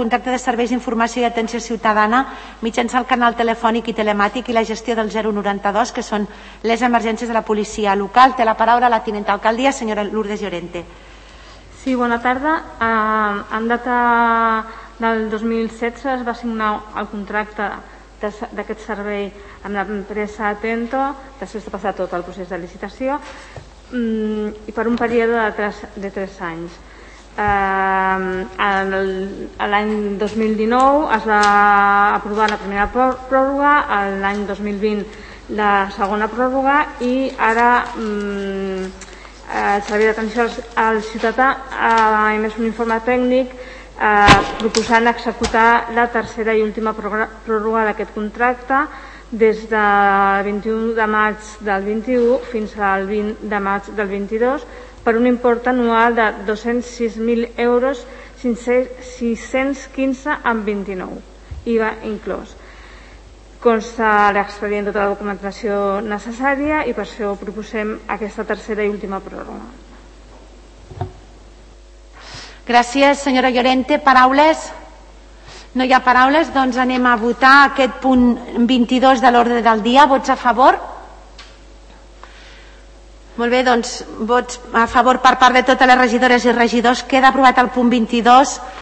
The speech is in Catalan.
contracte de serveis d'informació i atenció ciutadana mitjançant el canal telefònic i telemàtic i la gestió del 092, que són les emergències de la policia local. Té la paraula la tinenta alcaldia, senyora Lourdes Llorente. Sí, bona tarda. En data del 2016 es va signar el contracte d'aquest servei amb l'empresa Atento, després de passar tot el procés de licitació, i per un període de 3 anys. L'any 2019 es va aprovar la primera pròrroga, l'any 2020 la segona pròrroga, i ara el Servei d'Atenció al Ciutadà ha emès un informe tècnic proposant executar la tercera i última pròrroga d'aquest contracte des del 21 de maig del 21 fins al 20 de maig del 22 per un import anual de 206.000 euros, 615 amb 29, IVA inclòs. Consta l'expedient tota la documentació necessària i per això proposem aquesta tercera i última pròrroga. Gràcies, senyora Llorente. Paraules? No hi ha paraules? Doncs anem a votar aquest punt 22 de l'ordre del dia. Vots a favor? Molt bé, doncs vots a favor per part de totes les regidores i regidors. Queda aprovat el punt 22.